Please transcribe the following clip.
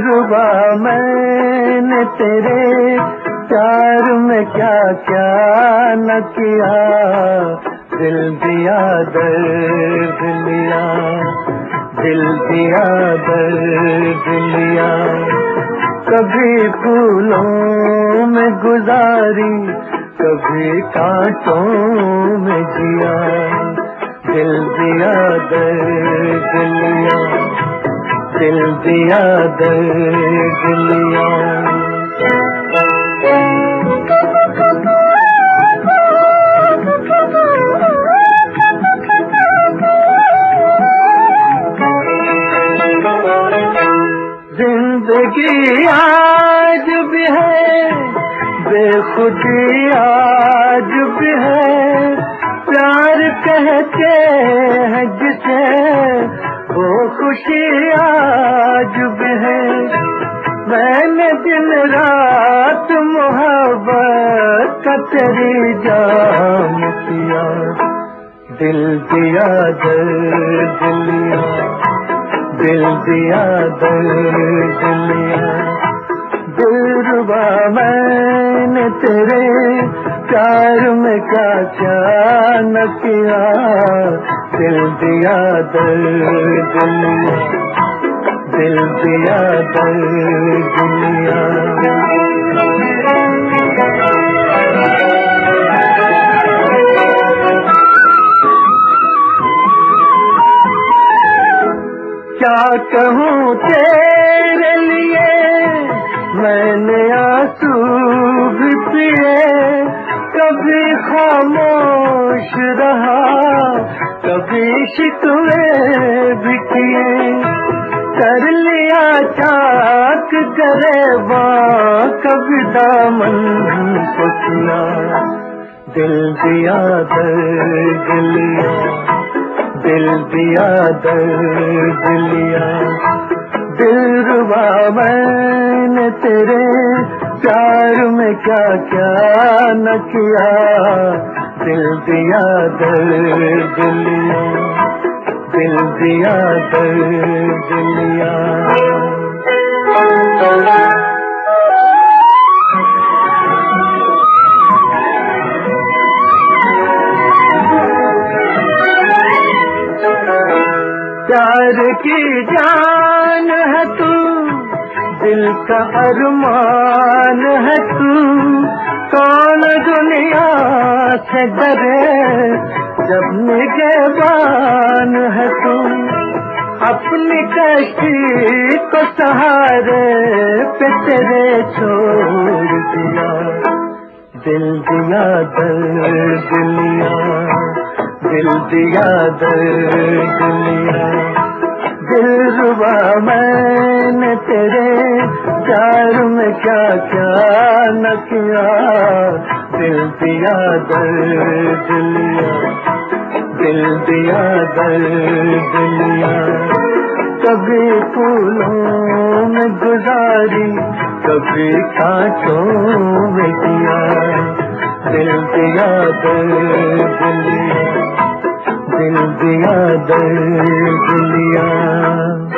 दिलरुबा मैंने तेरे प्यार में क्या क्या न किया, दिल दिया दर्द लिया, दिल दिया दर्द लिया। कभी फूलों में गुजारी, कभी कांटों में जिया, दिल दिया दर्द लिया, दिल दिया दर्द लिया। जिंदगी आज भी है, बेखुदी आज भी है, प्यार कहते हैं जिसे वो खुशी आज भी है। मैंने दिन रात मोहब्बत का तेरी जान किया, दिल दिया दर्द लिया, दिल दिया दर्द लिया। दिलरुबा मैंने तेरे प्यार में क्या क्या न किया, दिल दिया दर्द लिया, दिल दिया दर्द लिया। क्या कहूँ तेरे लिए, मैंने आंसू भी पिए, कभी खामोश रहा, कभी शिकवे भी किए। कर लिया चाक गरेबा, कभी दामन को किया, दिल दिया दर्द लिया, दिल दिया दर्द लिया। दिलरुबा मैंने तेरे प्यार में क्या क्या न किया, दिल दिया दर्द लिया, दिल दिया दर्द लिया। प्यार की जान है तू, दिल का अरमान है तू, कौन दुनिया से डरे जब निगहबान है तू। अपनी कश्ती को सहारे पे तेरे छोड़ दिया, दिल दिया दर्द लिया, दिल दिया दर्द लिया। दिलरुबा मैंने तेरे प्यार में क्या क्या न किया, दिल दिया दर्द लिया, दिल दिया दर्द लिया। कभी फूलों में गुजारी, कभी कांटों में जिया, दिल दिया दर्द लिया, दिल दिया दर्द लिया।